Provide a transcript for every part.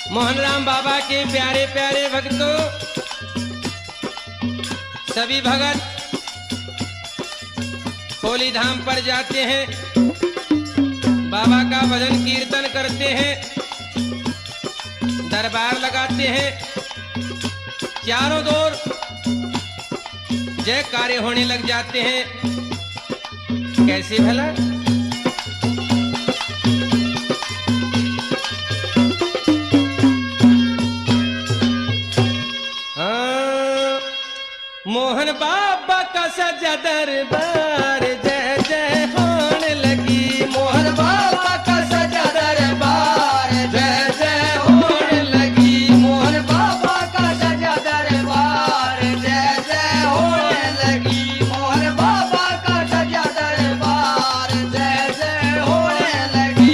मोहनराम बाबा के प्यारे प्यारे भक्तों, सभी भगत होली धाम पर जाते हैं, बाबा का भजन कीर्तन करते हैं, दरबार लगाते हैं, चारों ओर जय कार्य होने लग जाते हैं। कैसे भला? मोहन बाबा का सजा दरबार जय जय होने लगी। मोहन बाबा का सजा दरबार जय जय होने लगी। मोहन बाबा का सजा दरबार जय जय होने लगी। मोहन बाबा का सजा दरबार जय जय होने लगी।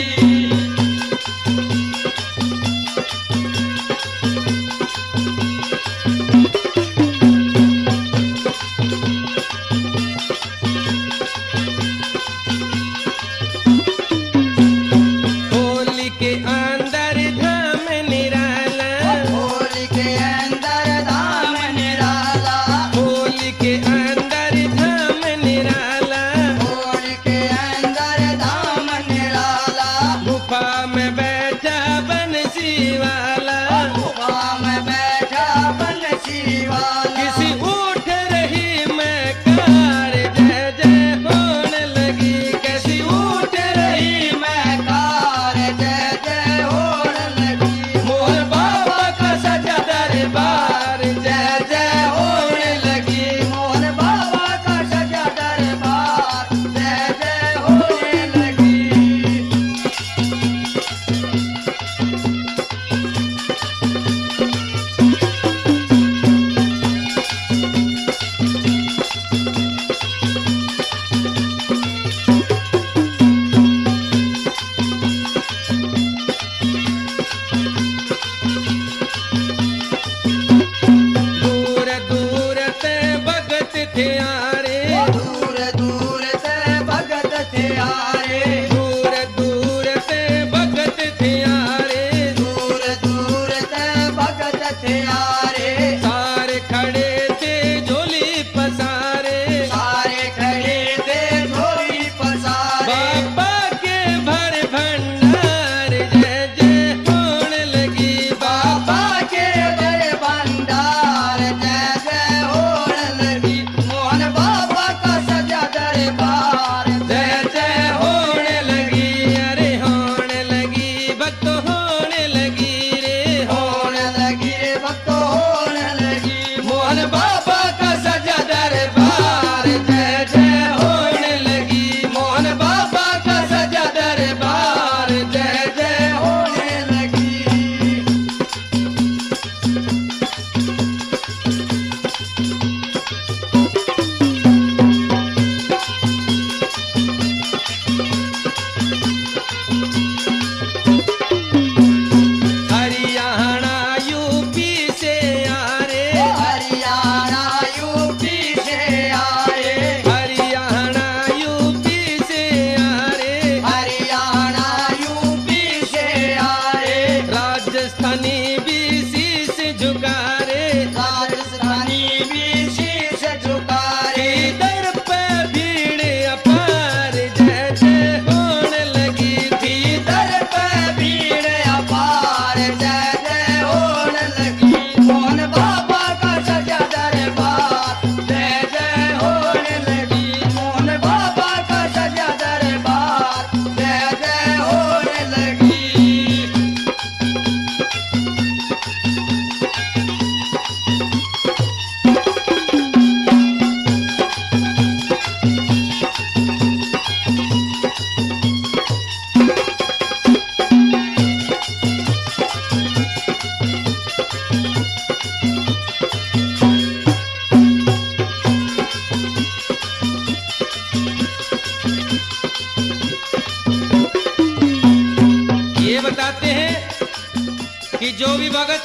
कि जो भी भगत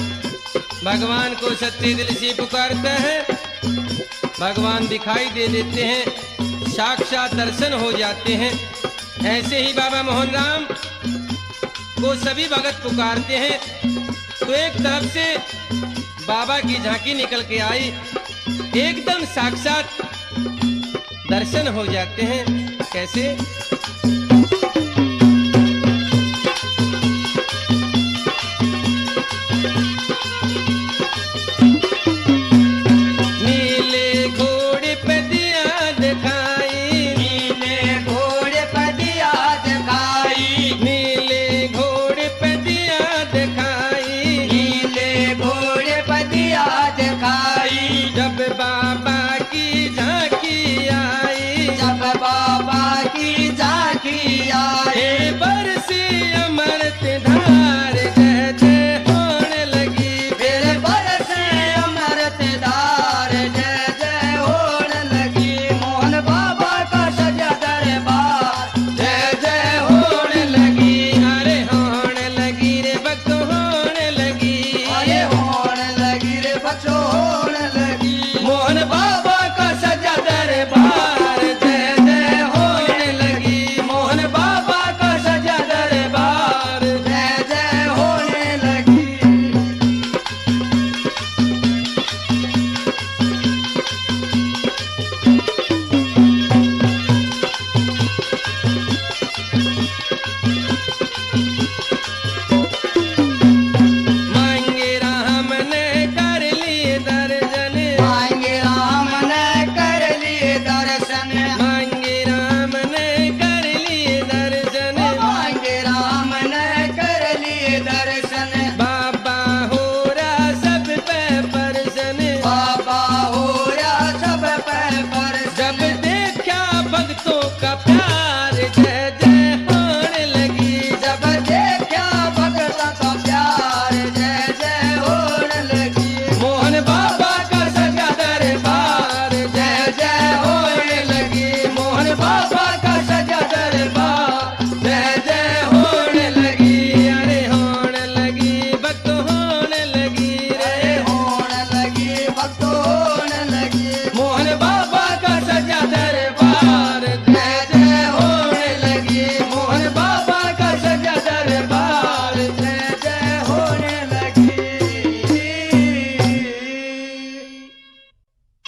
भगवान को सच्चे दिल से पुकारता है, भगवान दिखाई दे देते हैं, साक्षात दर्शन हो जाते हैं। ऐसे ही बाबा मोहनराम को सभी भगत पुकारते हैं। तो एक तरफ से बाबा की झांकी निकल के आई, एकदम साक्षात दर्शन हो जाते हैं। कैसे?